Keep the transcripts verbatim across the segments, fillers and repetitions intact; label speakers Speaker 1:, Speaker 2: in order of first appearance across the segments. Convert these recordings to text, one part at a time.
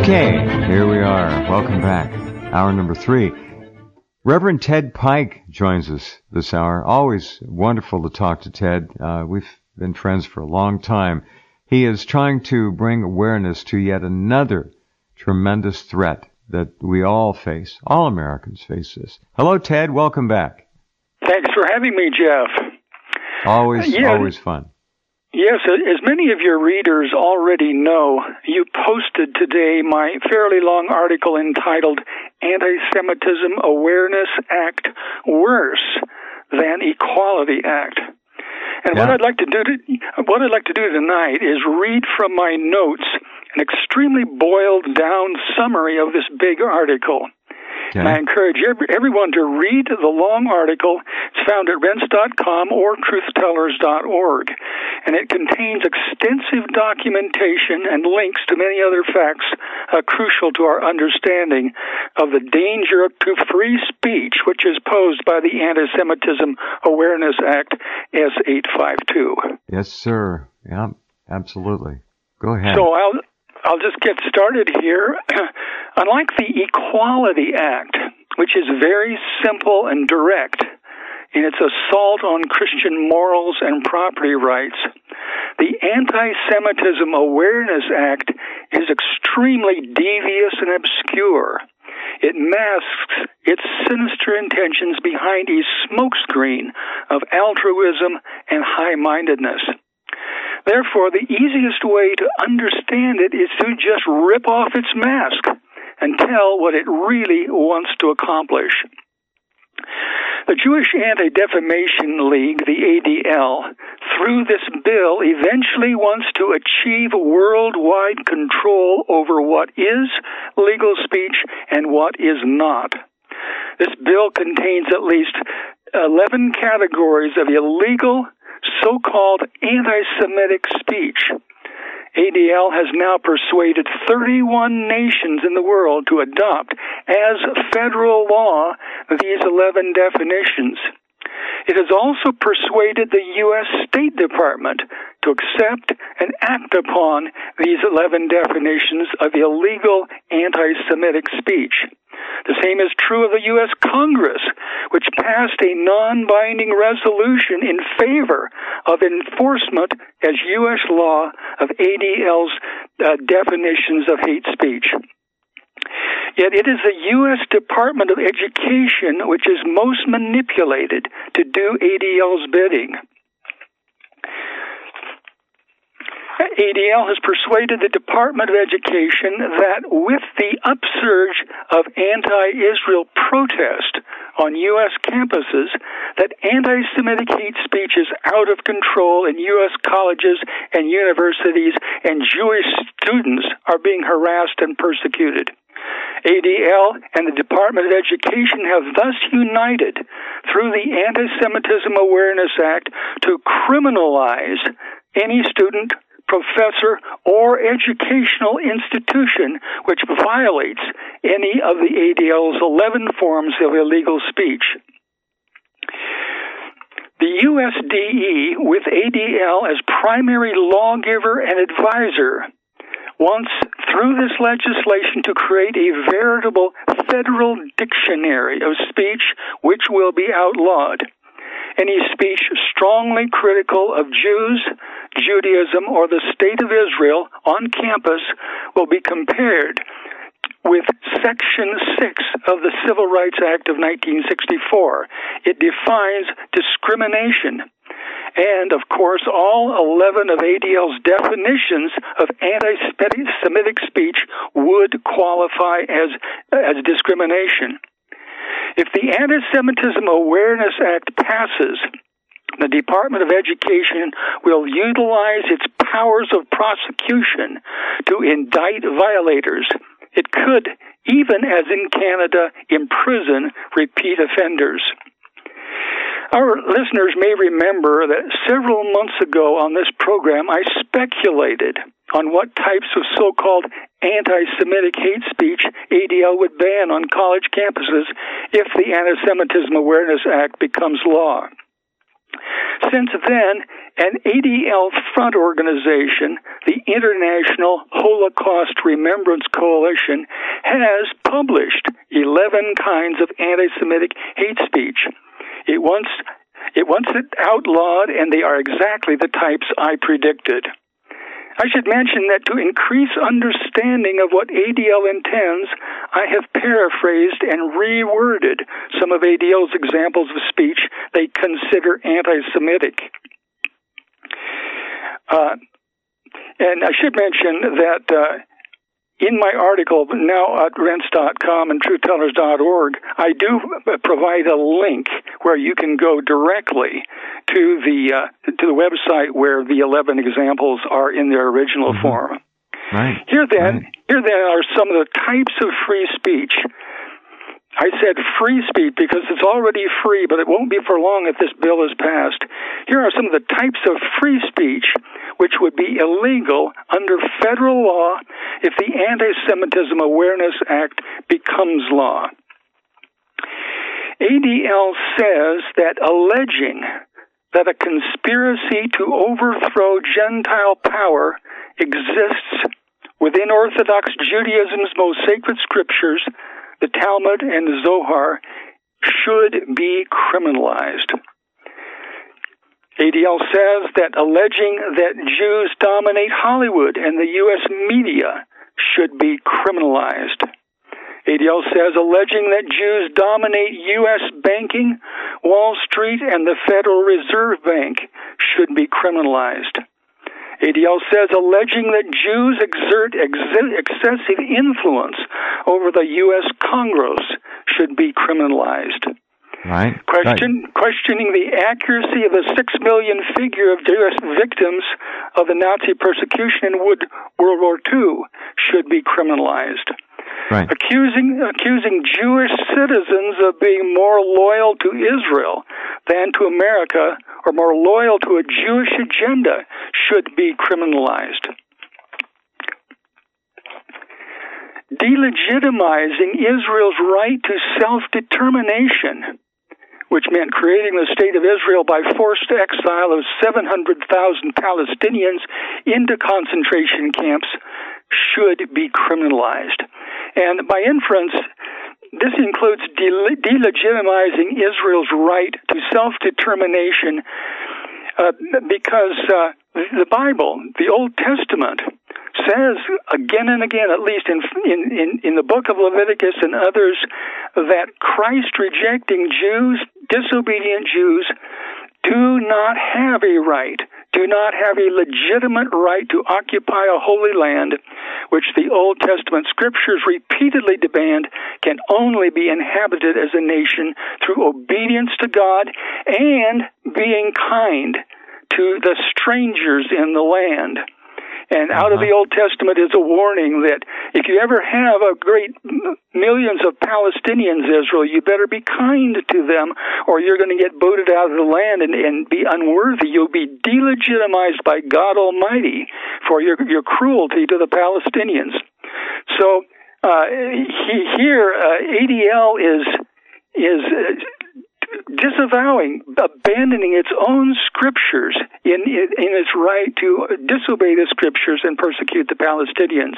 Speaker 1: Okay, here we are. Welcome back. Hour number three. Reverend Ted Pike joins us this hour. Always wonderful to talk to Ted. Uh, we've been friends for a long time. He is trying to bring awareness to yet another tremendous threat that we all face. All Americans face this. Hello, Ted. Welcome back.
Speaker 2: Thanks for having me, Jeff.
Speaker 1: Always,
Speaker 2: uh, yeah,
Speaker 1: always fun.
Speaker 2: Yes, as many of your readers already know, you posted today my fairly long article entitled Anti-Semitism Awareness Act Worse Than Equality Act. And yeah. what I'd like to do to, what I'd like to do tonight is read from my notes an extremely boiled down summary of this big article. Okay. And I encourage every, everyone to read the long article. It's found at rense dot com or truth tellers dot org. And it contains extensive documentation and links to many other facts uh, crucial to our understanding of the danger to free speech, which is posed by the Anti-Semitism Awareness Act, S eight fifty-two.
Speaker 1: Yes, sir. Yeah, absolutely. Go ahead.
Speaker 2: So I'll... I'll just get started here. Unlike the Equality Act, which is very simple and direct in its assault on Christian morals and property rights, the Anti-Semitism Awareness Act is extremely devious and obscure. It masks its sinister intentions behind a smokescreen of altruism and high-mindedness. Therefore, the easiest way to understand it is to just rip off its mask and tell what it really wants to accomplish. The Jewish Anti-Defamation League, the A D L, through this bill eventually wants to achieve worldwide control over what is legal speech and what is not. This bill contains at least eleven categories of illegal so-called anti-Semitic speech. A D L has now persuaded thirty-one nations in the world to adopt as federal law these eleven definitions. It has also persuaded the U S State Department to accept and act upon these eleven definitions of illegal anti-Semitic speech. The same is true of the U S Congress, which passed a non-binding resolution in favor of enforcement as U S law of A D L's uh, definitions of hate speech. Yet it is the U S Department of Education which is most manipulated to do A D L's bidding. A D L has persuaded the Department of Education that with the upsurge of anti-Israel protest on U S campuses, that anti-Semitic hate speech is out of control in U S colleges and universities, and Jewish students are being harassed and persecuted. A D L and the Department of Education have thus united through the Anti-Semitism Awareness Act to criminalize any student, professor, or educational institution which violates any of the A D L's eleven forms of illegal speech. The U S D E, with A D L as primary lawgiver and advisor, wants, through this legislation, to create a veritable federal dictionary of speech which will be outlawed. Any speech strongly critical of Jews, Judaism, or the State of Israel on campus will be compared with Section six of the Civil Rights Act of nineteen sixty-four. It defines discrimination. And, of course, all eleven of A D L's definitions of anti-Semitic speech would qualify as, as discrimination. If the Anti-Semitism Awareness Act passes, the Department of Education will utilize its powers of prosecution to indict violators. It could, even as in Canada, imprison repeat offenders. Our listeners may remember that several months ago on this program, I speculated on what types of so-called anti-Semitic hate speech A D L would ban on college campuses if the Anti-Semitism Awareness Act becomes law. since then, an A D L front organization, the International Holocaust Remembrance Coalition, has published eleven kinds of anti-Semitic hate speech. It wants, it wants it outlawed, and they are exactly the types I predicted. I should mention that to increase understanding of what A D L intends, I have paraphrased and reworded some of A D L's examples of speech they consider anti-Semitic. Uh, and I should mention that uh, in my article, now at rense dot com and truth tellers dot org, I do provide a link where you can go directly to the uh, to the website where the eleven examples are in their original mm-hmm. form.
Speaker 1: Right.
Speaker 2: Here then,
Speaker 1: right.
Speaker 2: here then are some of the types of free speech. I said free speech because it's already free, but it won't be for long if this bill is passed. Here are some of the types of free speech which would be illegal under federal law if the Anti-Semitism Awareness Act becomes law. A D L says that alleging that a conspiracy to overthrow Gentile power exists within Orthodox Judaism's most sacred scriptures, the Talmud and the Zohar, should be criminalized. A D L says that alleging that Jews dominate Hollywood and the U S media should be criminalized. A D L says alleging that Jews dominate U S banking, Wall Street, and the Federal Reserve Bank should be criminalized. A D L says alleging that Jews exert ex- excessive influence over the U S Congress should be criminalized.
Speaker 1: Right.
Speaker 2: Question,
Speaker 1: right.
Speaker 2: Questioning the accuracy of the six million figure of U S victims of the Nazi persecution in World War Two should be criminalized.
Speaker 1: Right.
Speaker 2: Accusing, accusing Jewish citizens of being more loyal to Israel than to America or more loyal to a Jewish agenda should be criminalized. Delegitimizing Israel's right to self-determination, which meant creating the state of Israel by forced exile of seven hundred thousand Palestinians into concentration camps, should be criminalized. And by inference, this includes de- delegitimizing Israel's right to self-determination uh, because uh, the Bible, the Old Testament, says again and again, at least in, in, in, in the book of Leviticus and others, that Christ-rejecting Jews, disobedient Jews, do not have a right, do not have a legitimate right to occupy a holy land, which the Old Testament scriptures repeatedly demand can only be inhabited as a nation through obedience to God and being kind to the strangers in the land. And out uh-huh. of the Old Testament is a warning that if you ever have a great millions of Palestinians, Israel, you better be kind to them or you're going to get booted out of the land and, and be unworthy. You'll be delegitimized by God Almighty for your, your cruelty to the Palestinians. So uh, he, here, uh, A D L is is uh, disavowing, abandoning its own scriptures in, in, in its right to disobey the scriptures and persecute the Palestinians.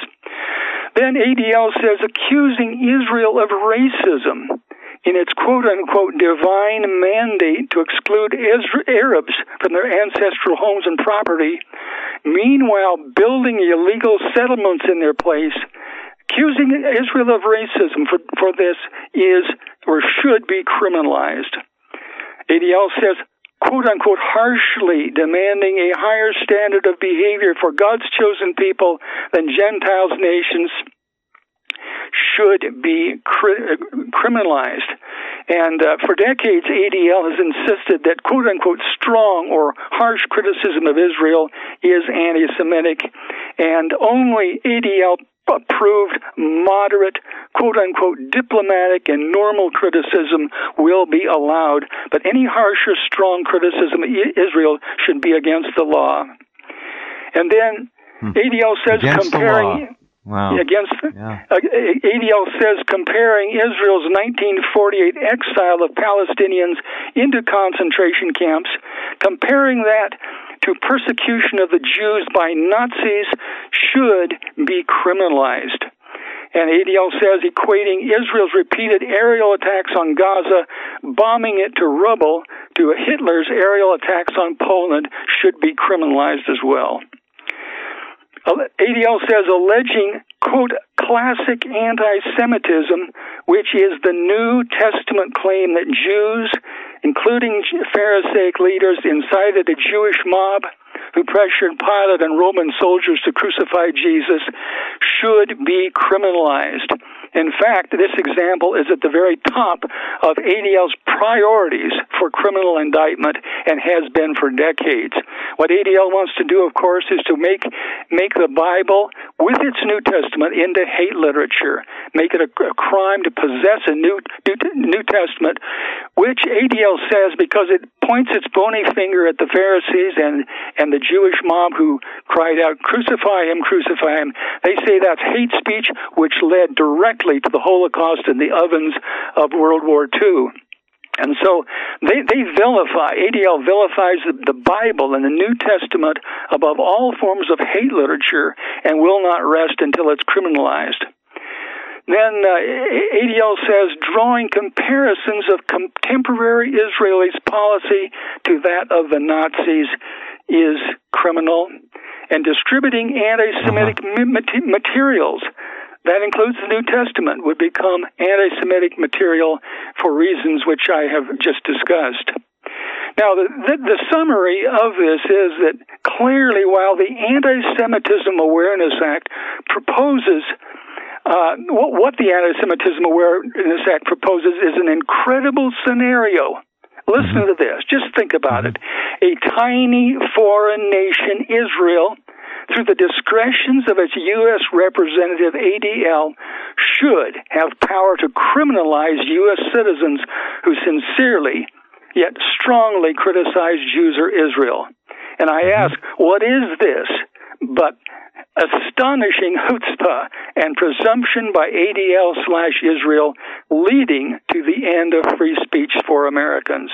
Speaker 2: Then A D L says accusing Israel of racism in its quote-unquote divine mandate to exclude Isra- Arabs from their ancestral homes and property, meanwhile building illegal settlements in their place. Accusing Israel of racism for, for this is or should be criminalized. A D L says, quote-unquote, harshly demanding a higher standard of behavior for God's chosen people than Gentiles' nations should be cri- criminalized. And uh, for decades, A D L has insisted that, quote-unquote, strong or harsh criticism of Israel is anti-Semitic, and only A D L approved moderate, quote-unquote, diplomatic and normal criticism will be allowed, but any harsh or strong criticism of Israel should be against the law. And then hmm. A D L says
Speaker 1: against
Speaker 2: comparing...
Speaker 1: Wow.
Speaker 2: Against
Speaker 1: yeah.
Speaker 2: uh, A D L says comparing Israel's nineteen forty-eight exile of Palestinians into concentration camps comparing that to persecution of the Jews by Nazis should be criminalized. And A D L says, equating Israel's repeated aerial attacks on Gaza, bombing it to rubble, to Hitler's aerial attacks on Poland should be criminalized as well. A D L says, alleging, quote, classic anti-Semitism, which is the New Testament claim that Jews, including Pharisaic leaders, incited a Jewish mob who pressured Pilate and Roman soldiers to crucify Jesus, should be criminalized. In fact, this example is at the very top of A D L's priorities for criminal indictment and has been for decades. What A D L wants to do, of course, is to make make the Bible, with its New Testament, into hate literature, make it a, a crime to possess a New, New, New Testament, which A D L says, because it points its bony finger at the Pharisees and, and the Jewish mob who cried out, crucify him, crucify him. They say that's hate speech, which led directly to the Holocaust and the ovens of World War Two. And so they, they vilify, A D L vilifies the, the Bible and the New Testament above all forms of hate literature and will not rest until it's criminalized. Then uh, A D L says, drawing comparisons of contemporary Israelis' policy to that of the Nazis is criminal, and distributing anti-Semitic uh-huh. ma- materials, that includes the New Testament, would become anti-Semitic material for reasons which I have just discussed. Now, the, the, the summary of this is that clearly, while the Anti-Semitism Awareness Act proposes Uh, what, what the Anti-Semitism Awareness Act proposes is an incredible scenario. Listen to this. Just think about it. A tiny foreign nation, Israel, through the discretions of its U S representative, A D L, should have power to criminalize U S citizens who sincerely, yet strongly criticize Jews or Israel. And I ask, what is this but astonishing chutzpah and presumption by A D L slash Israel, leading to the end of free speech for Americans?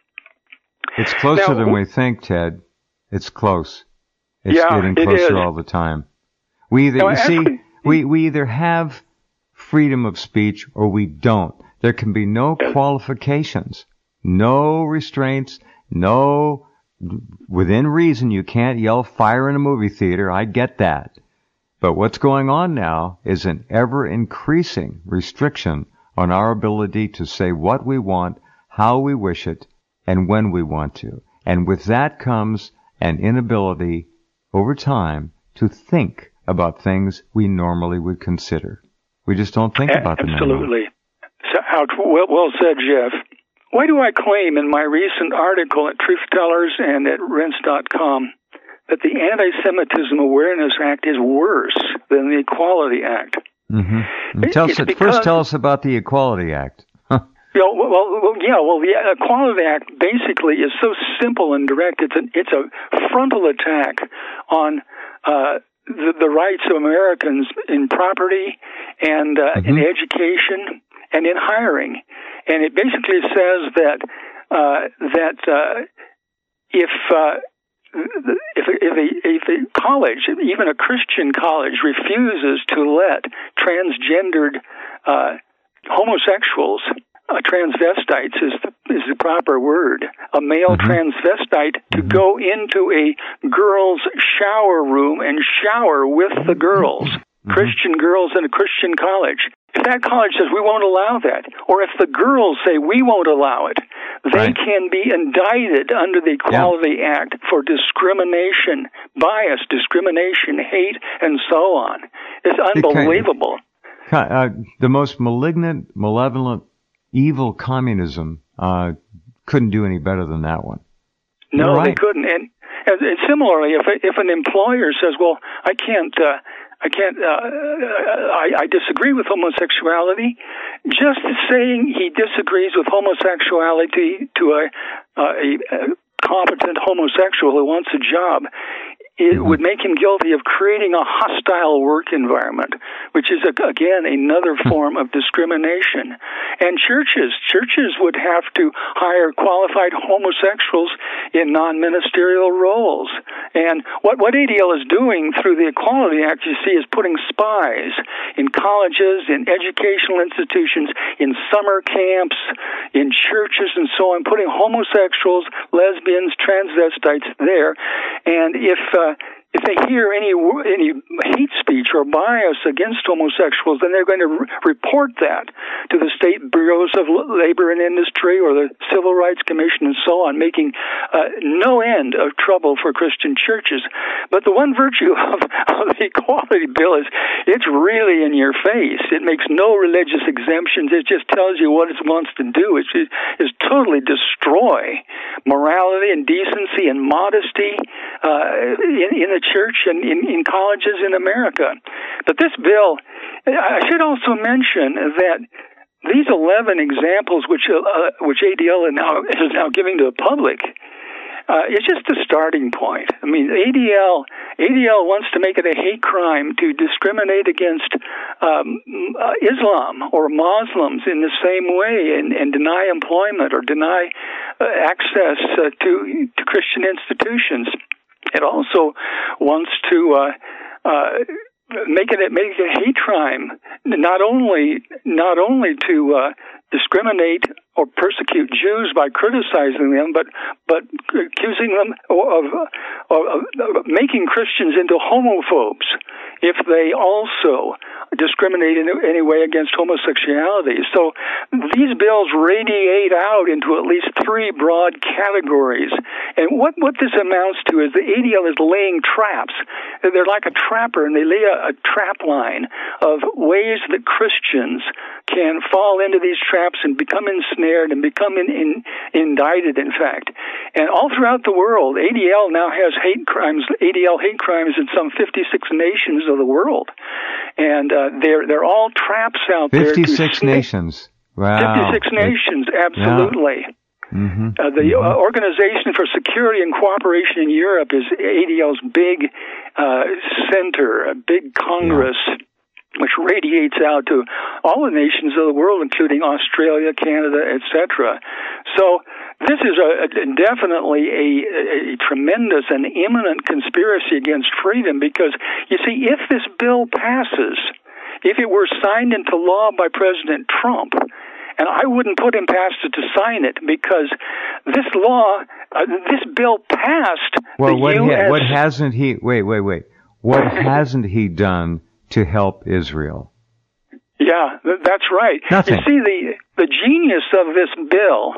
Speaker 1: It's closer
Speaker 2: now,
Speaker 1: than we think, Ted. It's close. It's
Speaker 2: yeah,
Speaker 1: getting closer all the time. We either,
Speaker 2: now,
Speaker 1: you see,
Speaker 2: actually,
Speaker 1: we, we either have freedom of speech or we don't. There can be no qualifications, no restraints, no, within reason, you can't yell fire in a movie theater. I get that. But what's going on now is an ever-increasing restriction on our ability to say what we want, how we wish it, and when we want to. And with that comes an inability over time to think about things we normally would consider. We just don't think about them anymore.
Speaker 2: Absolutely. So, how well, well said, Jeff. Why do I claim in my recent article at Truth Tellers and at Rense dot com that the Anti-Semitism Awareness Act is worse than the Equality Act?
Speaker 1: Mm-hmm. Tell us, first tell us about the Equality Act.
Speaker 2: You know, well, well, yeah, well, the Equality Act basically is so simple and direct. It's a, it's a frontal attack on uh, the, the rights of Americans in property and uh, mm-hmm. in education and in hiring. And it basically says that uh, that uh, if uh, if if a, if a college, even a Christian college, refuses to let transgendered uh, homosexuals, uh, transvestites is the, is the proper word, a male mm-hmm. transvestite, to mm-hmm. go into a girls' shower room and shower with the girls, mm-hmm. Christian girls in a Christian college. If that college says we won't allow that, or if the girls say we won't allow it, they right. can be indicted under the Equality yeah. Act for discrimination, bias, discrimination, hate, and so on. It's unbelievable.
Speaker 1: Kind of, uh, the most malignant, malevolent, evil communism uh, couldn't do any better than that one.
Speaker 2: No,
Speaker 1: right.
Speaker 2: they couldn't. And, and, and similarly, if a, if an employer says, "Well, I can't." Uh, I can't, uh, I, I disagree with homosexuality. Just saying he disagrees with homosexuality to a, uh, a, a competent homosexual who wants a job, it would make him guilty of creating a hostile work environment, which is, again, another form of discrimination. And churches, churches would have to hire qualified homosexuals in non-ministerial roles. And what, what A D L is doing through the Equality Act, you see, is putting spies in colleges, in educational institutions, in summer camps, in churches and so on, putting homosexuals, lesbians, transvestites there. And if uh, if they hear any any hate speech or bias against homosexuals, then they're going to re- report that to the state bureaus of labor and industry or the Civil Rights Commission and so on, making uh, no end of trouble for Christian churches. But the one virtue of, of the Equality Bill is it's really in your face. It makes no religious exemptions. It just tells you what it wants to do. It's, it is totally destroy morality and decency and modesty uh, in, in the church and in, in colleges in America. But this bill, I should also mention that these eleven examples which uh, which A D L is now, is now giving to the public, uh, it's just a starting point. I mean, A D L A D L wants to make it a hate crime to discriminate against um, uh, Islam or Muslims in the same way and, and deny employment or deny uh, access uh, to to Christian institutions. It also wants to uh, uh, make it make it a hate crime, not only not only to uh, discriminate or persecute Jews by criticizing them, but but accusing them of, of, of making Christians into homophobes if they also discriminate in any way against homosexuality. So these bills radiate out into at least three broad categories. And what, what this amounts to is the A D L is laying traps. They're like a trapper, and they lay a, a trap line of ways that Christians can fall into these traps and become ensnared and become in, in, indicted, in fact. And all throughout the world, A D L now has hate crimes, A D L hate crimes in some fifty-six nations of the world. And uh, they're they're all traps out there.
Speaker 1: fifty-six nations. Wow.
Speaker 2: fifty-six nations, absolutely.
Speaker 1: Yeah. Mm-hmm.
Speaker 2: Uh, the mm-hmm. uh, Organization for Security and Cooperation in Europe is A D L's big uh, center, a big congress, yeah. which radiates out to all the nations of the world, including Australia, Canada, et cetera. So this is a, a definitely a, a tremendous and imminent conspiracy against freedom, because, you see, if this bill passes, if it were signed into law by President Trump, and I wouldn't put him past it to sign it, because this law, uh, this bill passed
Speaker 1: well,
Speaker 2: the
Speaker 1: what
Speaker 2: U S...
Speaker 1: Ha- what hasn't he, wait, wait, wait, what hasn't he done to help Israel?
Speaker 2: Yeah, th- that's right.
Speaker 1: Nothing.
Speaker 2: You see, the, the genius of this bill,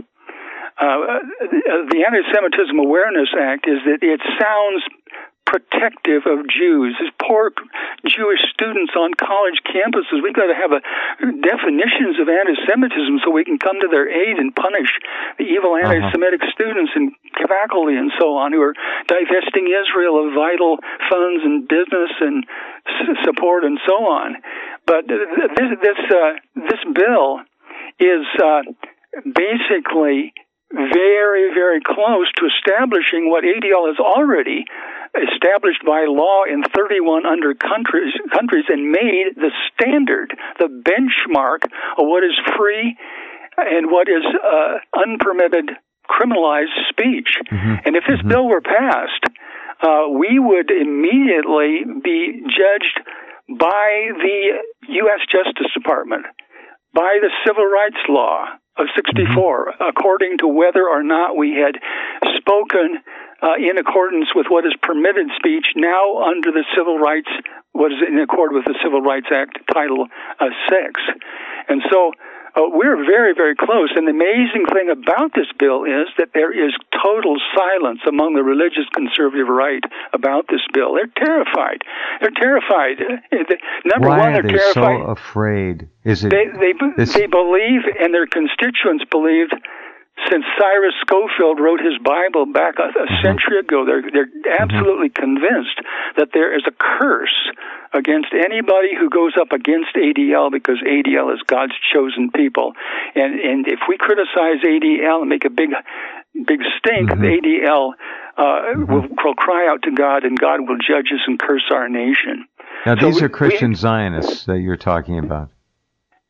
Speaker 2: uh, the Anti-Semitism Awareness Act, is that it sounds protective of Jews. These poor Jewish students on college campuses, we've got to have a, definitions of anti-Semitism so we can come to their aid and punish the evil anti-Semitic uh-huh. students and faculty and so on who are divesting Israel of vital funds and business and s- support and so on. But this this uh, this bill is uh, basically very, very close to establishing what A D L has already established by law in thirty-one other countries, countries and made the standard, the benchmark of what is free and what is uh, unpermitted criminalized speech. Mm-hmm. And if this mm-hmm. bill were passed, uh, we would immediately be judged by the U S Justice Department, by the Civil Rights Law of sixty-four, mm-hmm. according to whether or not we had spoken uh, in accordance with what is permitted speech now under the Civil Rights, what is in accord with the Civil Rights Act, Title uh, six. And so uh, we're very, very close. And the amazing thing about this bill is that there is total silence among the religious conservative right about this bill. They're terrified. They're terrified. Number
Speaker 1: Why
Speaker 2: one, they're
Speaker 1: are they
Speaker 2: terrified.
Speaker 1: so afraid? Is it?
Speaker 2: They they, this... they believe, and their constituents believed, since Cyrus Scofield wrote his Bible back a, a mm-hmm. century ago, they're they're absolutely mm-hmm. convinced that there is a curse against anybody who goes up against A D L, because A D L is God's chosen people. And and if we criticize A D L and make a big big stink, mm-hmm. A D L uh, mm-hmm. will, will cry out to God, and God will judge us and curse our nation.
Speaker 1: Now, these
Speaker 2: so
Speaker 1: are Christian
Speaker 2: we,
Speaker 1: Zionists that you're talking about.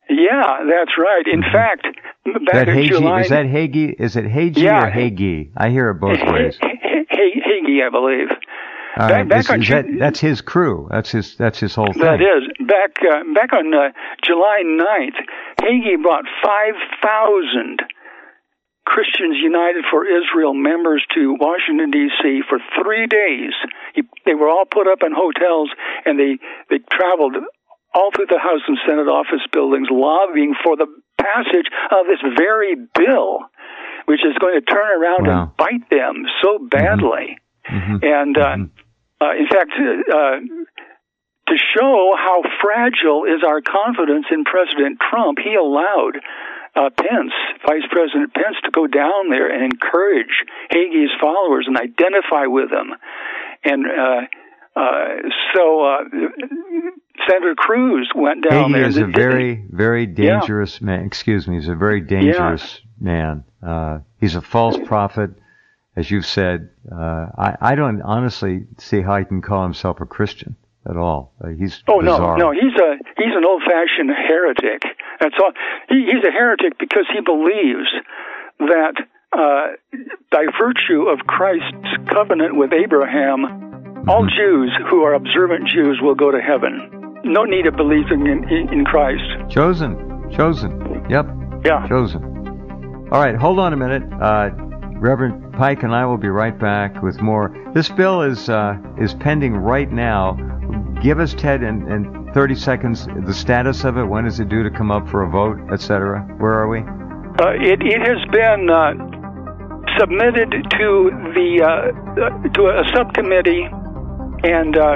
Speaker 2: Yeah, that's right. In mm-hmm. fact, back in
Speaker 1: Hagee,
Speaker 2: July...
Speaker 1: Is that Hagee? Is it Hagee
Speaker 2: yeah.
Speaker 1: or Hagee? I hear it both ways.
Speaker 2: Hagee, I believe.
Speaker 1: All
Speaker 2: back,
Speaker 1: right.
Speaker 2: back
Speaker 1: Is,
Speaker 2: on
Speaker 1: is
Speaker 2: Ju-
Speaker 1: that, that's his crew. That's his That's his whole thing.
Speaker 2: That is. Back, uh, back on uh, July ninth, Hagee brought five thousand Christians United for Israel members to Washington, D C for three days. He, they were all put up in hotels, and they, they traveled all through the House and Senate office buildings lobbying for the passage of this very bill, which is going to turn around wow. and bite them so badly.
Speaker 1: Mm-hmm.
Speaker 2: And, uh,
Speaker 1: mm-hmm.
Speaker 2: uh, in fact, uh, to show how fragile is our confidence in President Trump, he allowed uh, Pence, Vice President Pence, to go down there and encourage Hagee's followers and identify with them. And uh, uh, so uh, Senator Cruz went down
Speaker 1: Hagee
Speaker 2: there.
Speaker 1: is a very, very dangerous yeah. man. Excuse me, he's a very dangerous
Speaker 2: yeah.
Speaker 1: man. Uh, he's a false prophet, as you've said. Uh, I, I don't honestly see how he can call himself a Christian at all. Uh, he's
Speaker 2: oh
Speaker 1: bizarre.
Speaker 2: no, no, he's a he's an old-fashioned heretic. That's all. He, he's a heretic because he believes that uh, by virtue of Christ's covenant with Abraham, mm-hmm. all Jews who are observant Jews will go to heaven. No need of believing in, in, in Christ.
Speaker 1: Chosen, chosen. Yep.
Speaker 2: Yeah.
Speaker 1: Chosen. All right, hold on a minute. Uh, Reverend Pike and I will be right back with more. This bill is uh, is pending right now. Give us, Ted, in, in thirty seconds, the status of it. When is it due to come up for a vote, et cetera? Where are we?
Speaker 2: Uh, it, it has been uh, submitted to the uh, to a subcommittee, and uh,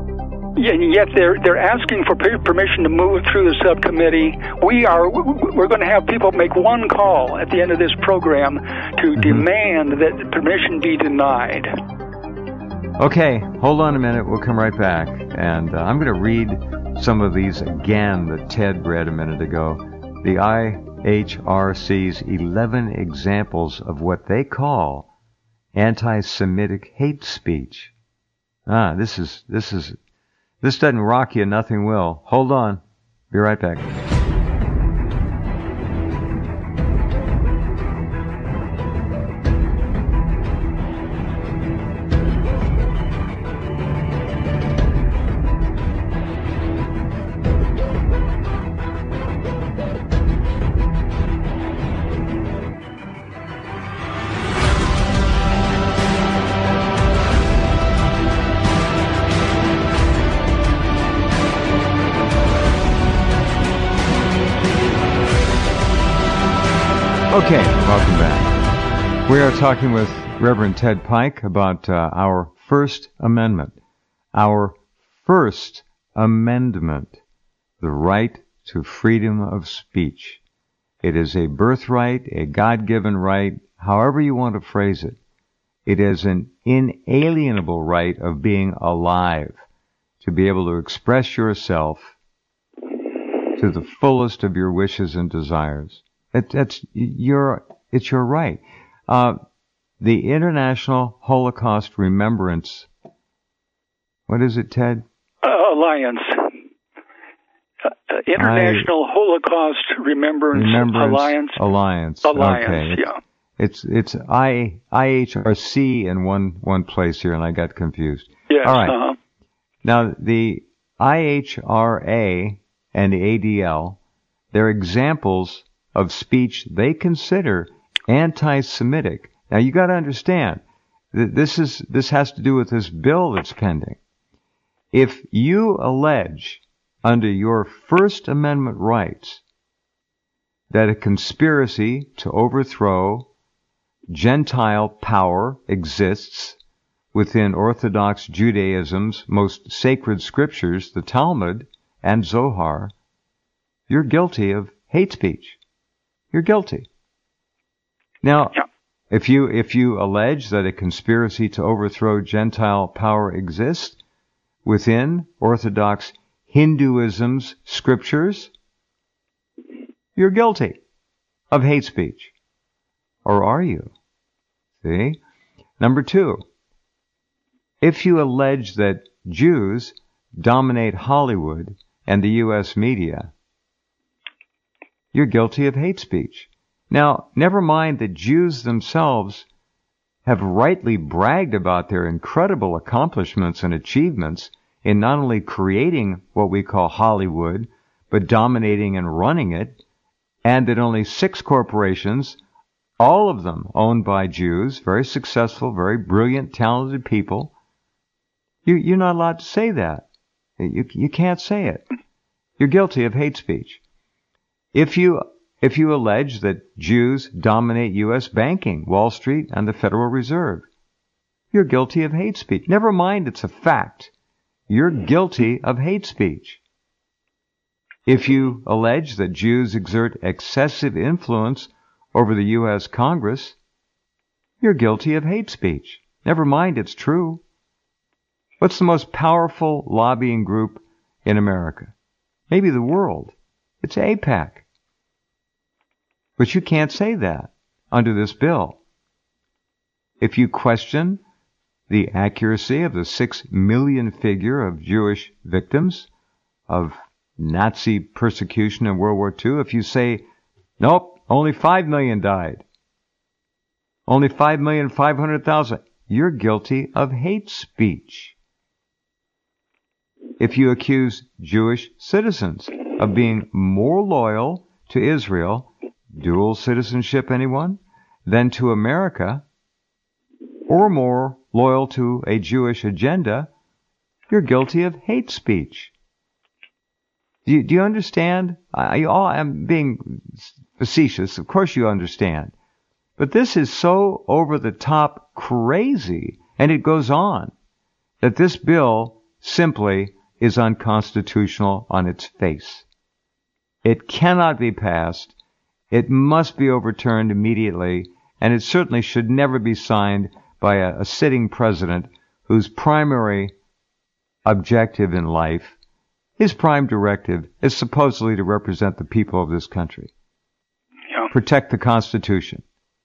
Speaker 2: yet they're they're asking for permission to move through the subcommittee. We are we're going to have people make one call at the end of this program to mm-hmm. demand that permission be denied.
Speaker 1: Okay, hold on a minute. We'll come right back. And uh, I'm going to read some of these again that Ted read a minute ago. The I H R C's eleven examples of what they call anti-Semitic hate speech. Ah, this is, this is, this doesn't rock you, nothing will. Hold on. Be right back. Okay, welcome back. We are talking with Reverend Ted Pike about uh, our First Amendment. Our First Amendment, the right to freedom of speech. It is a birthright, a God-given right, however you want to phrase it. It is an inalienable right of being alive, to be able to express yourself to the fullest of your wishes and desires. It, that's your, it's your right. Uh, the International Holocaust Remembrance, what is it, Ted?
Speaker 2: Uh, Alliance. Uh, International I, Holocaust Remembrance,
Speaker 1: Remembrance
Speaker 2: Alliance.
Speaker 1: Alliance.
Speaker 2: Alliance,
Speaker 1: okay.
Speaker 2: yeah.
Speaker 1: It's, it's, it's I, I H R C in one, one place here, and I got confused.
Speaker 2: Yes,
Speaker 1: all right.
Speaker 2: Uh-huh.
Speaker 1: Now, the I H R A and the A D L, they're examples of speech they consider anti-Semitic. Now you got to understand that this is this has to do with this bill that's pending. If you allege under your First Amendment rights that a conspiracy to overthrow Gentile power exists within Orthodox Judaism's most sacred scriptures, the Talmud and Zohar, you're guilty of hate speech. You're guilty. Now,
Speaker 2: yeah.
Speaker 1: if you if you allege that a conspiracy to overthrow Gentile power exists within Orthodox Hinduism's scriptures, you're guilty of hate speech. Or are you? See? Number two, if you allege that Jews dominate Hollywood and the U S media, you're guilty of hate speech. Now, never mind that Jews themselves have rightly bragged about their incredible accomplishments and achievements in not only creating what we call Hollywood, but dominating and running it, and that only six corporations, all of them owned by Jews, very successful, very brilliant, talented people, you, you're not allowed to say that. You, you can't say it. You're guilty of hate speech. If you If you allege that Jews dominate U S banking, Wall Street, and the Federal Reserve, you're guilty of hate speech. Never mind it's a fact. You're guilty of hate speech. If you allege that Jews exert excessive influence over the U S Congress, you're guilty of hate speech. Never mind it's true. What's the most powerful lobbying group in America? Maybe the world. It's AIPAC. But you can't say that under this bill. If you question the accuracy of the six million figure of Jewish victims of Nazi persecution in World War Two, if you say, nope, only five million died, only five million five hundred thousand, you're guilty of hate speech. If you accuse Jewish citizens of being more loyal to Israel, dual citizenship, anyone, than to America, or more loyal to a Jewish agenda, you're guilty of hate speech. Do you, do you understand? I, I'm being facetious. Of course you understand. But this is so over-the-top crazy, and it goes on, that this bill simply is unconstitutional on its face. It cannot be passed. It must be overturned immediately, and it certainly should never be signed by a, a sitting president whose primary objective in life, his prime directive, is supposedly to represent the people of this country.
Speaker 2: Yeah.
Speaker 1: Protect the Constitution.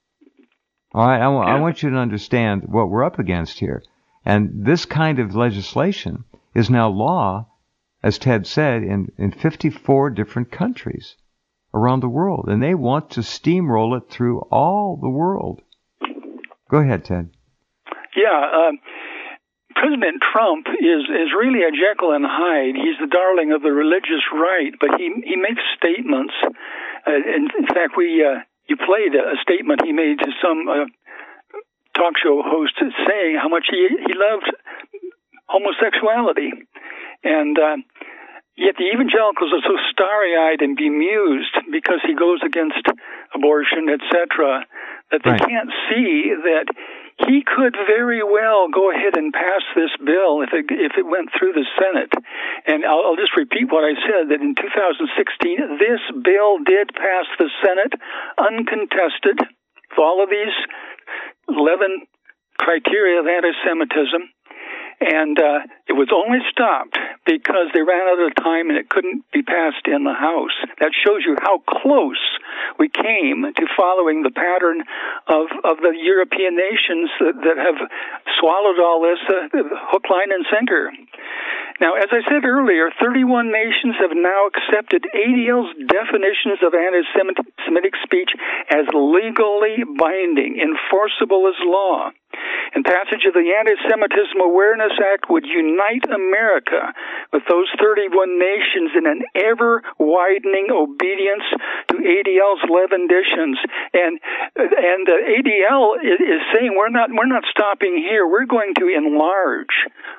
Speaker 1: All right, I, w-
Speaker 2: yeah.
Speaker 1: I want you to understand what we're up against here. And this kind of legislation is now law, as Ted said, in, in fifty-four different countries around the world, and they want to steamroll it through all the world. Go ahead, Ted.
Speaker 2: Yeah, uh, President Trump is is really a Jekyll and Hyde. He's the darling of the religious right, but he he makes statements. Uh, in, in fact, we uh, you played a statement he made to some uh, talk show host saying how much he he loved homosexuality, and uh, yet the evangelicals are so starry-eyed and bemused because he goes against abortion, et cetera, that they
Speaker 1: right.
Speaker 2: can't see that he could very well go ahead and pass this bill if it, if it went through the Senate. And I'll, I'll just repeat what I said, that in two thousand sixteen, this bill did pass the Senate uncontested with all of these eleven criteria of anti-Semitism. And uh, it was only stopped because they ran out of time and it couldn't be passed in the House. That shows you how close we came to following the pattern of, of the European nations that, that have swallowed all this uh, hook, line, and sinker. Now, as I said earlier, thirty-one nations have now accepted A D L's definitions of anti-Semitic speech as legally binding, enforceable as law. And passage of the Anti-Semitism Awareness Act would unite America with those thirty-one nations in an ever-widening obedience to A D L's eleven editions. And and uh, A D L is, is saying we're not we're not stopping here. We're going to enlarge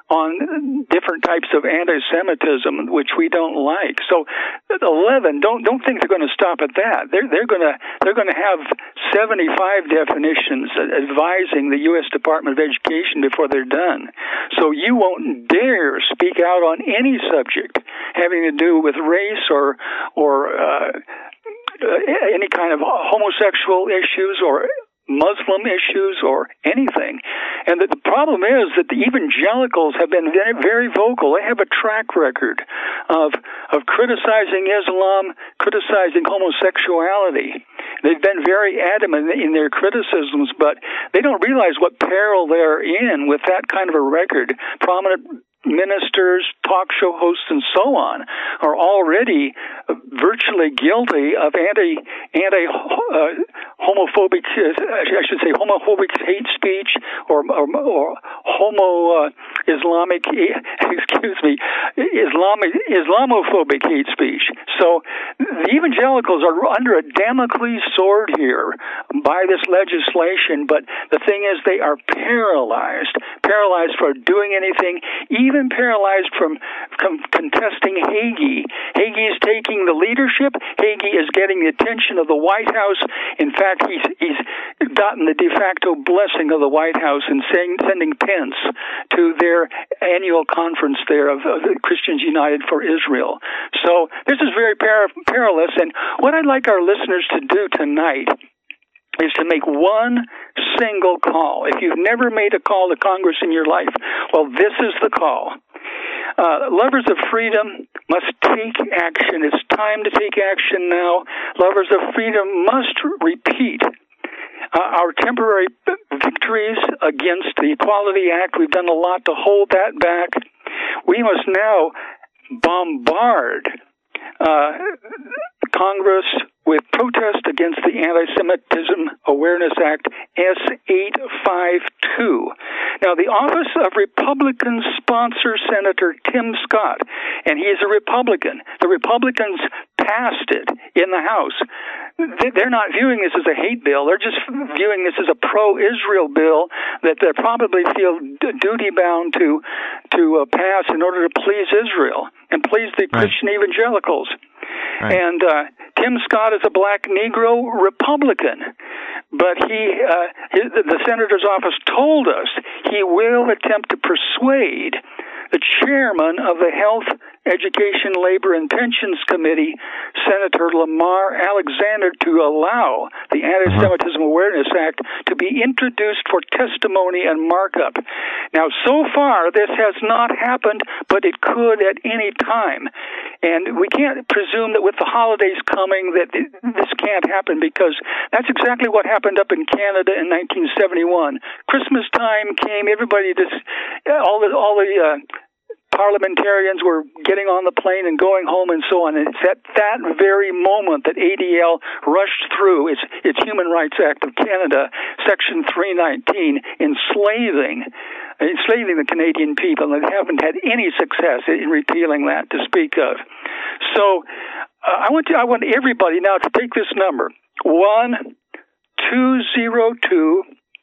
Speaker 2: on different types of anti-Semitism, which we don't like. So eleven, don't don't think they're going to stop at that. They're they're going to they're going to have seventy-five definitions advising the U S Department of Education before they're done. So you won't dare speak out on any subject having to do with race or or uh, any kind of homosexual issues or Muslim issues or anything. And the, the problem is that the evangelicals have been very, very vocal. They have a track record of of criticizing Islam, criticizing homosexuality. They've been very adamant in their criticisms, but they don't realize what peril they're in with that kind of a record. Prominent ministers, talk show hosts, and so on are already virtually guilty of anti anti uh, homophobic, uh, I should say, homophobic hate speech or or, or homo uh, Islamic, excuse me, Islamic Islamophobic hate speech. So the evangelicals are under a Damocles sword here by this legislation. But the thing is, they are paralyzed, paralyzed for doing anything. Even paralyzed from, from contesting Hagee. Hagee is taking the leadership. Hagee is getting the attention of the White House. In fact, he's he's gotten the de facto blessing of the White House and saying, sending Pence to their annual conference there of, of Christians United for Israel. So this is very par- perilous. And what I'd like our listeners to do tonight is to make one single call. If you've never made a call to Congress in your life, well, this is the call. Uh, lovers of freedom must take action. It's time to take action now. Lovers of freedom must repeat uh, our temporary victories against the Equality Act. We've done a lot to hold that back. We must now bombard uh, Congress with protest against the Anti-Semitism Awareness Act, S eight fifty-two. Now, the office of Republican sponsor Senator Tim Scott, and he is a Republican. The Republicans passed it in the House. They're not viewing this as a hate bill. They're just viewing this as a pro-Israel bill that they probably feel duty-bound to to uh, pass in order to please Israel and please the right. Christian evangelicals. Right. And uh, Tim Scott is a black Negro Republican, but he, uh, his, the senator's office told us he will attempt to persuade the chairman of the Health, Education, Labor, and Pensions Committee, Senator Lamar Alexander, to allow the Anti-Semitism uh-huh. Awareness Act to be introduced for testimony and markup. Now, so far, this has not happened, but it could at any time. And we can't presume that with the holidays coming that this can't happen, because that's exactly what happened up in Canada in nineteen seventy-one. Christmas time came, everybody just, all the, all the, uh, parliamentarians were getting on the plane and going home and so on. And it's at that very moment that A D L rushed through its, its Human Rights Act of Canada, Section three nineteen, enslaving enslaving the Canadian people, and they haven't had any success in repealing that to speak of. So uh, I want to, I want everybody now to take this number, one two zero two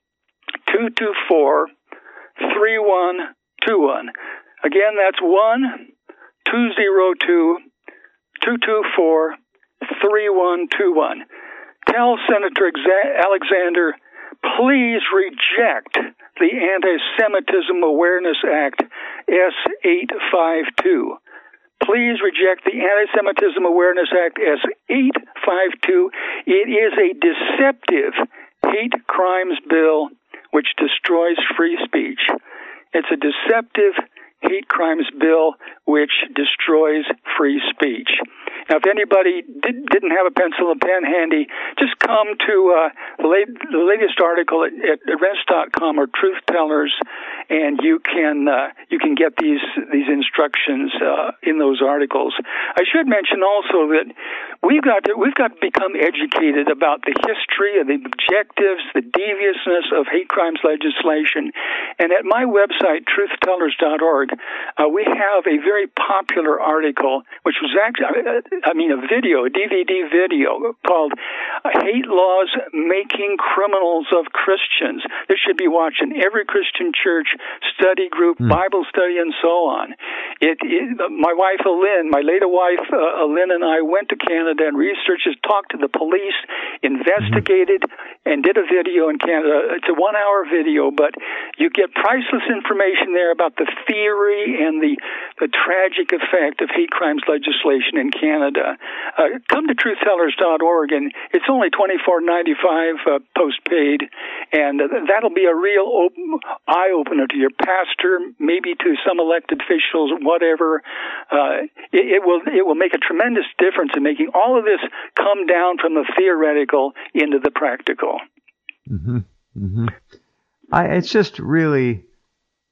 Speaker 2: two two four three one two one. Again, that's one two zero two two two four three one two one. Tell Senator Alexander, please reject the Anti-Semitism Awareness Act, S eight fifty-two. Please reject the Anti-Semitism Awareness Act, S eight fifty-two. It is a deceptive hate crimes bill which destroys free speech. It's a deceptive hate crimes bill which destroys free speech. Now, if anybody did, didn't have a pencil and pen handy, just come to uh, the, late, the latest article at, at rense dot com or Truth Tellers, and you can uh, you can get these these instructions uh, in those articles. I should mention also that we've got to, we've got to become educated about the history of the objectives, the deviousness of hate crimes legislation. And at my website, truth tellers dot org, uh, we have a very popular article, which was actually, I mean, a video, a D V D video called Hate Laws Making Criminals of Christians. This should be watched in every Christian church, study group, mm. Bible study, and so on. It, it, my wife, Alyn, my later wife, uh, Alyn, and I went to Canada and researched, talked to the police, investigated, mm-hmm. and did a video in Canada. It's a one-hour video, but you get priceless information there about the theory and the, the tragic effect of hate crimes legislation in Canada. Uh, come to truth tellers dot org, and it's only twenty-four ninety-five uh, post-paid, and uh, that'll be a real open, eye-opener to your pastor, maybe to some elected officials, whatever. Uh, it, it will it will make a tremendous difference in making all of this come down from the theoretical into the practical.
Speaker 1: Mm-hmm. Mm-hmm. I, it's just really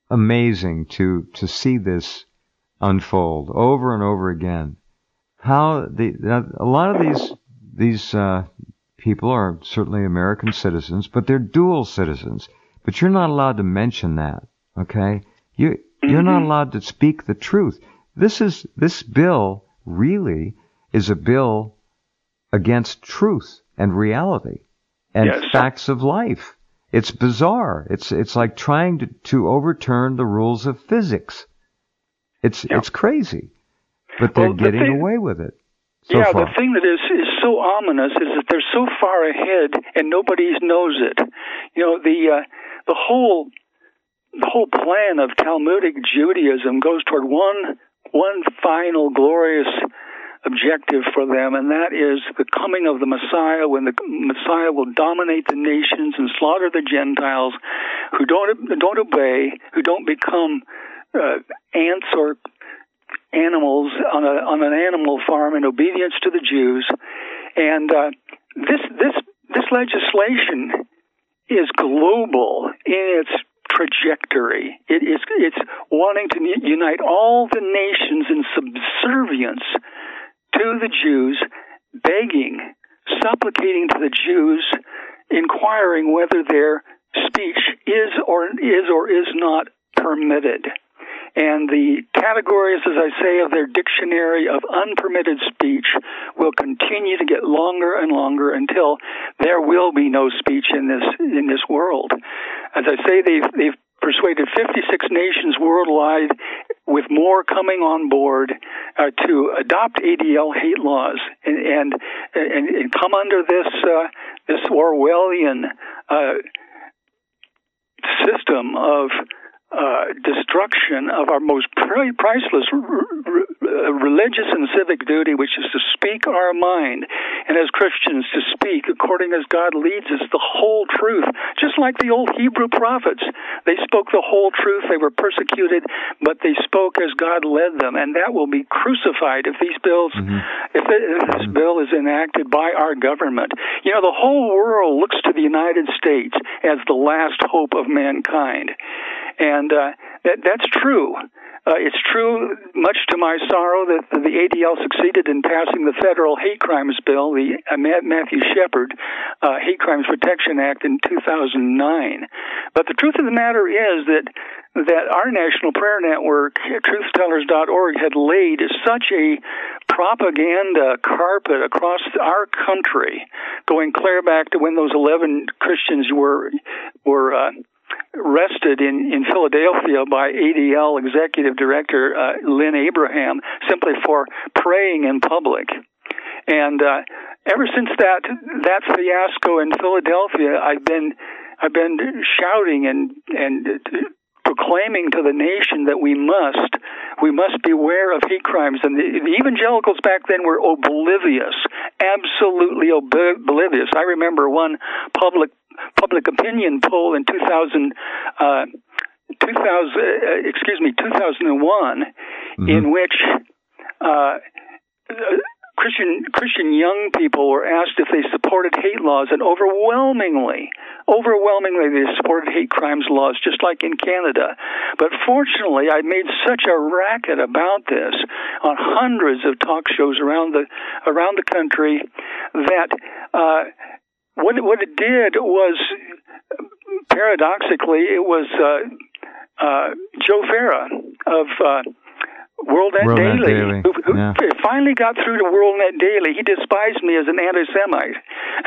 Speaker 1: amazing to to see this unfold over and over again. How the a lot of these these uh, people are certainly American citizens, but they're dual citizens. But you're not allowed to mention that. Okay, you you're not allowed to speak the truth. This is this bill really is a bill against truth and reality and
Speaker 2: yes.
Speaker 1: facts of life. It's bizarre. It's it's like trying to, to overturn the rules of physics. It's
Speaker 2: yeah.
Speaker 1: it's crazy, but they're
Speaker 2: well, the
Speaker 1: getting
Speaker 2: thing,
Speaker 1: away with it. So
Speaker 2: yeah,
Speaker 1: far.
Speaker 2: The thing that is, is so ominous is that they're so far ahead and nobody knows it. You know, the uh, the whole the whole plan of Talmudic Judaism goes toward one one final glorious objective for them, and that is the coming of the Messiah, when the Messiah will dominate the nations and slaughter the Gentiles who don't don't obey, who don't become uh, ants or animals on a on an animal farm in obedience to the Jews. And uh, this this this legislation is global in its trajectory. It is it's wanting to unite all the nations in subservience to the Jews, begging, supplicating to the Jews, inquiring whether their speech is or is or is not permitted. And the categories, as I say, of their dictionary of unpermitted speech will continue to get longer and longer until there will be no speech in this in this world. As I say, they've they've persuaded fifty-six nations worldwide, with more coming on board, uh, to adopt A D L hate laws and and, and, and come under this uh, this Orwellian uh, system of uh, destruction of our most priceless r- r- religious and civic duty, which is to speak our mind, and as Christians to speak according as God leads us the whole truth, just like the old Hebrew prophets. They spoke the whole truth. They were persecuted, but they spoke as God led them, and that will be crucified if these bills, mm-hmm. if, it, if this mm-hmm. bill is enacted by our government. You know, the whole world looks to the United States as the last hope of mankind, and uh, that, that's true. Uh, it's true, much to my sorrow, that the A D L succeeded in passing the federal hate crimes bill, the uh, Matthew Shepard uh, Hate Crimes Protection Act in two thousand nine. But the truth of the matter is that that our national prayer network, truth tellers dot org, had laid such a propaganda carpet across our country, going clear back to when those eleven Christians were were uh, arrested in, in Philadelphia by A D L Executive Director uh, Lynn Abraham simply for praying in public. And uh, ever since that that fiasco in Philadelphia, I've been I've been shouting and and proclaiming to the nation that we must we must beware of hate crimes. And the, the evangelicals back then were oblivious, absolutely oblivious. I remember one public public opinion poll in two thousand, uh, two thousand, uh, excuse me, two thousand one, mm-hmm. in which uh, Christian Christian young people were asked if they supported hate laws, and overwhelmingly, overwhelmingly they supported hate crimes laws, just like in Canada. But fortunately, I made such a racket about this on hundreds of talk shows around the around the country that uh, what it, what it did was, paradoxically, it was uh, uh, Joe Farah of Uh, WorldNet
Speaker 1: World
Speaker 2: Daily,
Speaker 1: Daily.
Speaker 2: who, who
Speaker 1: yeah.
Speaker 2: finally got through to WorldNet Daily. He despised me as an anti-Semite.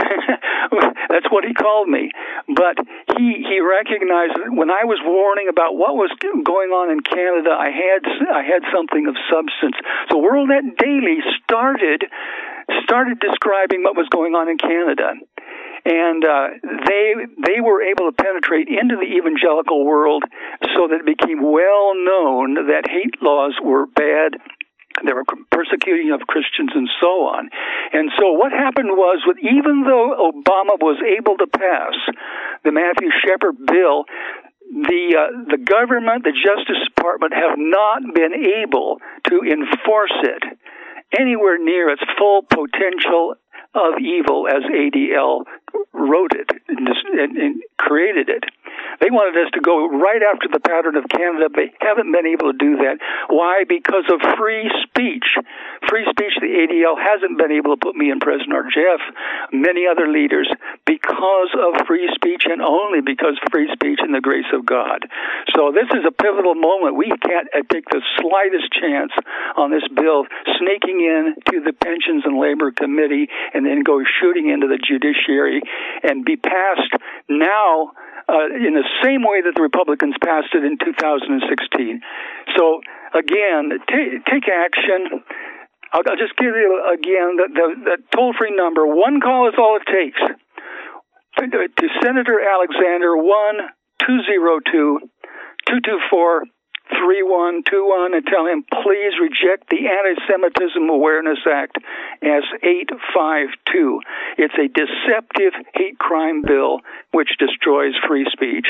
Speaker 2: That's what he called me. But he he recognized that when I was warning about what was going on in Canada, I had I had something of substance. So WorldNet Daily started started describing what was going on in Canada. And uh, they they were able to penetrate into the evangelical world so that it became well known that hate laws were bad. There were persecuting of Christians and so on. And so what happened was, with, even though Obama was able to pass the Matthew Shepard bill, the uh, the government, the Justice Department, have not been able to enforce it anywhere near its full potential of evil as A D L wrote it and, and created it. They wanted us to go right after the pattern of Canada. They haven't been able to do that. Why? Because of free speech. Free speech, the A D L hasn't been able to put me in prison, or Jeff, many other leaders, because of free speech, and only because of free speech and the grace of God. So this is a pivotal moment. We can't take the slightest chance on this bill sneaking in to the Pensions and Labor Committee and then go shooting into the judiciary and be passed now uh, in the same way that the Republicans passed it in two thousand sixteen. So, again, t- take action. I'll, I'll just give you, again, the, the, the toll-free number. One call is all it takes. To, to Senator Alexander, one two zero two, two two four, three one two one, and tell him, please reject the Anti-Semitism Awareness Act as eight five two. It's a deceptive hate crime bill which destroys free speech.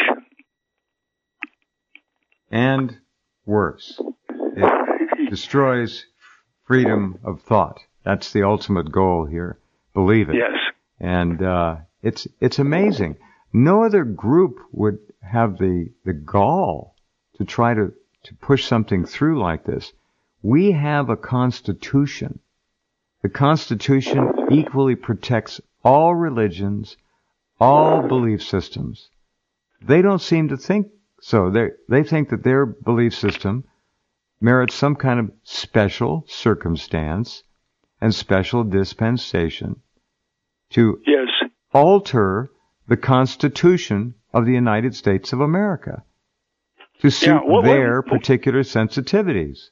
Speaker 1: And worse, it destroys freedom of thought. That's the ultimate goal here. Believe it.
Speaker 2: Yes.
Speaker 1: And uh, it's it's amazing. No other group would have the the gall to try to to push something through like this. We have a constitution. The Constitution equally protects all religions, all belief systems. They don't seem to think so. They they think that their belief system merits some kind of special circumstance and special dispensation to
Speaker 2: yes.
Speaker 1: alter the Constitution of the United States of America to suit
Speaker 2: yeah, what,
Speaker 1: their
Speaker 2: what,
Speaker 1: particular sensitivities.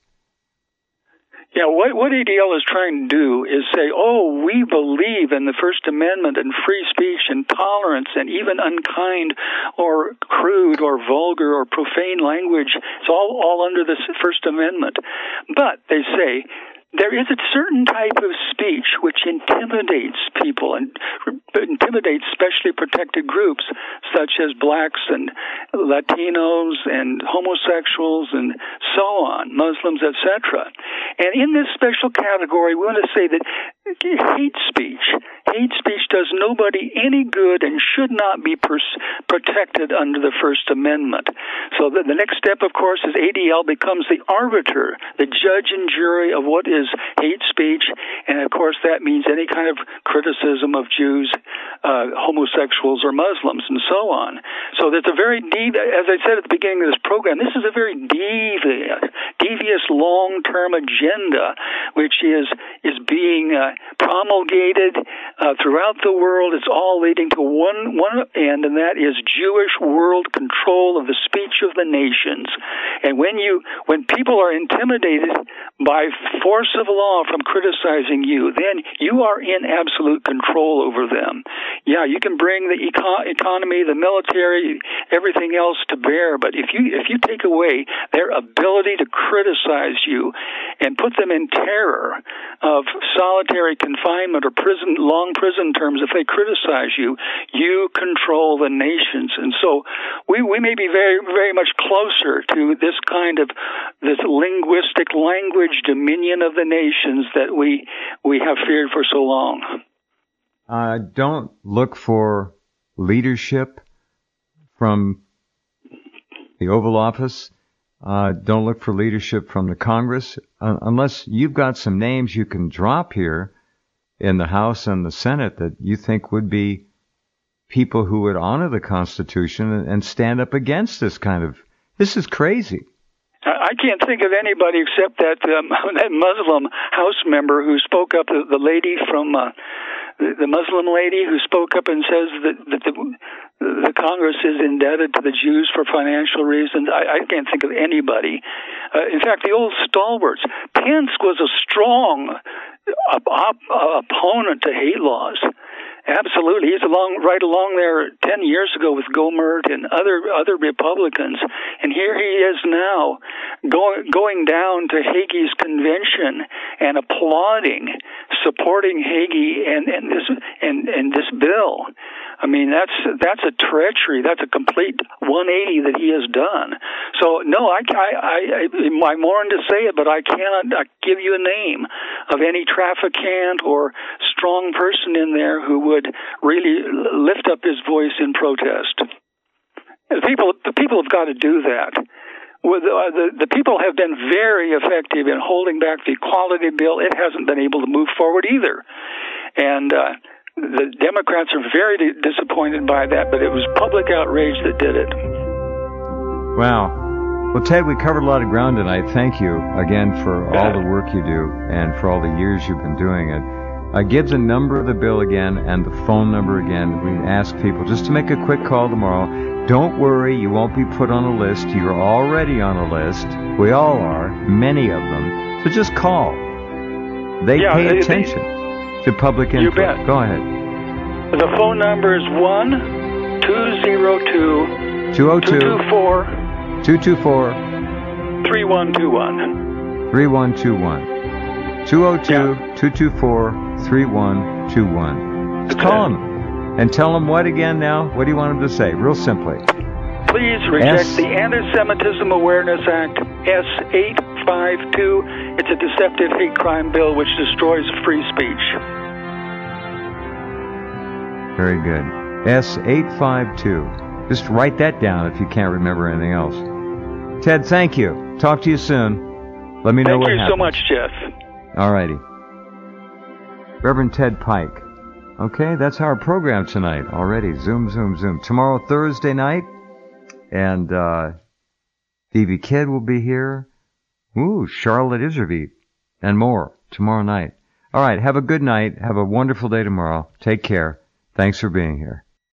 Speaker 2: Yeah, what, what A D L is trying to do is say, oh, we believe in the First Amendment and free speech and tolerance and even unkind or crude or vulgar or profane language. It's all, all under the First Amendment. But, they say, there is a certain type of speech which intimidates people and intimidates specially protected groups such as blacks and Latinos and homosexuals and so on, Muslims, et cetera. And in this special category, we want to say that hate speech, hate speech does nobody any good and should not be pers- protected under the First Amendment. So the, the next step, of course, is A D L becomes the arbiter, the judge and jury of what is hate speech, and of course that means any kind of criticism of Jews, uh, homosexuals, or Muslims, and so on. So that's a very deep, as I said at the beginning of this program, this is a very devious, devious long-term agenda, which is is being uh, promulgated uh, throughout the world. It's all leading to one one end, and that is Jewish world control of the speech of the nations. And when you when people are intimidated by force of law from criticizing you, then you are in absolute control over them. Yeah, you can bring the eco- economy, the military, everything else to bear, but if you if you take away their ability to criticize you and put them in terror of solitary confinement or prison, long prison terms, if they criticize you, you control the nations. And so we, we may be very, very much closer to this kind of this linguistic language dominion of the nations that we we have feared for so long.
Speaker 1: Uh, don't look for leadership from the Oval Office. Uh, don't look for leadership from the Congress uh, unless you've got some names you can drop here in the House and the Senate that you think would be people who would honor the Constitution and, and stand up against this kind of, this is crazy.
Speaker 2: I can't think of anybody except that um, that Muslim House member who spoke up, the, the lady from uh, the, the Muslim lady who spoke up and says that, that the, the Congress is indebted to the Jews for financial reasons. I, I can't think of anybody. Uh, in fact, the old stalwarts, Pence was a strong op- op- opponent to hate laws. Absolutely. He's along, right along there ten years ago with Gomert and other other Republicans. And here he is now going going down to Hagee's convention and applauding, supporting Hagee and, and this and, and this bill. I mean, that's that's a treachery. That's a complete one eighty that he has done. So, no, I, I, I, I mourn to say it, but I cannot give you a name of any trafficant or strong person in there who would really lift up his voice in protest. The people, the people have got to do that. Well, the, uh, the, the people have been very effective in holding back the equality bill. It hasn't been able to move forward either. And uh, the Democrats are very d- disappointed by that, but it was public outrage that did it.
Speaker 1: Wow. Well, Ted, we covered a lot of ground tonight. Thank you again for all the work you do and for all the years you've been doing it. Uh, give the number of the bill again and the phone number again. We ask people just to make a quick call tomorrow. Don't worry, you won't be put on a list. You're already on a list. We all are, many of them. So just call. They
Speaker 2: yeah,
Speaker 1: pay
Speaker 2: they,
Speaker 1: attention
Speaker 2: they,
Speaker 1: to public info.
Speaker 2: You bet.
Speaker 1: Go ahead.
Speaker 2: The phone number is one two zero two
Speaker 1: two oh two
Speaker 2: two two four
Speaker 1: two two four
Speaker 2: three one two one
Speaker 1: three one two one two oh two two two four three one two one. Just call them and tell them what again now? What do you want them to say? Real simply.
Speaker 2: Please reject
Speaker 1: S-
Speaker 2: the Anti-Semitism Awareness Act, S eight fifty-two. It's a deceptive hate crime bill which destroys free speech.
Speaker 1: Very good. S eight fifty-two. Just write that down if you can't remember anything else. Ted, thank you. Talk to you soon. Let me know
Speaker 2: Thank
Speaker 1: what
Speaker 2: you
Speaker 1: happens.
Speaker 2: so much, Jeff.
Speaker 1: All righty. Reverend Ted Pike. Okay, that's our program tonight already. Zoom, zoom, zoom. Tomorrow, Thursday night, and uh, Phoebe Kidd will be here. Ooh, Charlotte Iserveit, and more tomorrow night. All right, have a good night. Have a wonderful day tomorrow. Take care. Thanks for being here.